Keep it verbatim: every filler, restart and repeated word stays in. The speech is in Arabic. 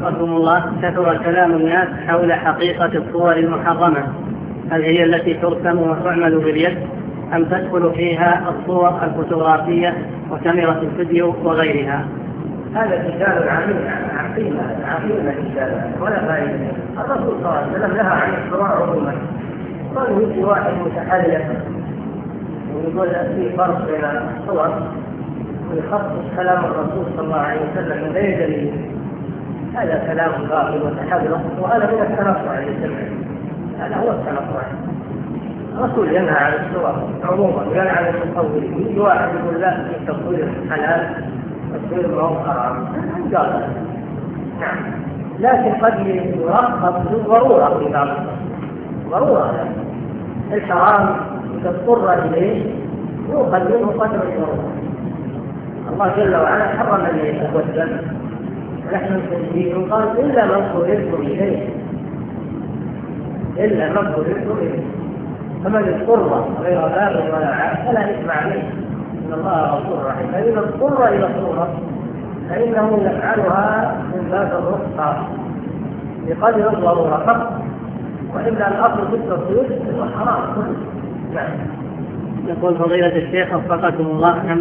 وفقكم الله، كثر كلام الناس حول حقيقة الصور المحرمة، هل هي التي ترسم وتعمل باليد أم تدخل فيها الصور الفوتوغرافية وكاميرا الفيديو وغيرها؟ هذا كتاب عظيم عقيمة عقيمة كتاب ولا فائدة. الرسول صلى الله عليه وسلم نهى عن الصور عموما، قال يجي واحد متحلف ويقول في فرق بين الصور ويخصص كلام الرسول صلى الله عليه وسلم من غير دليل، هذا كلام باطل وتحرف، وهذا من التنطع للسمع، هذا هو التنطع. الرسول ينهى عن الصور عموما وينهى عن المصورين. يجي واحد يقول لا التصوير حلال والتصوير ما هو حرام، قال نعم، لكن قد يرخص بالضرورة في بعض ضرورة الحرام تضطر إليه يؤخذ منه قدر الضرورة. الله جل وعلا حرم الميت والدم ولحم الخنزير، قال إلا من اضطررتم إليه، إلا من اضطررتم إليه، فمن اضطر غير باغ ولا عاد فلا إثم عليه إن الله غفور رحيم. فإذا اضطر إلى الصورة فإنه يفعلها من باب الرخصة بقدر الضرورة فقط، وإلا الأصل في التصوير هو حرام. يقول فضيلة الشيخ وفقكم الله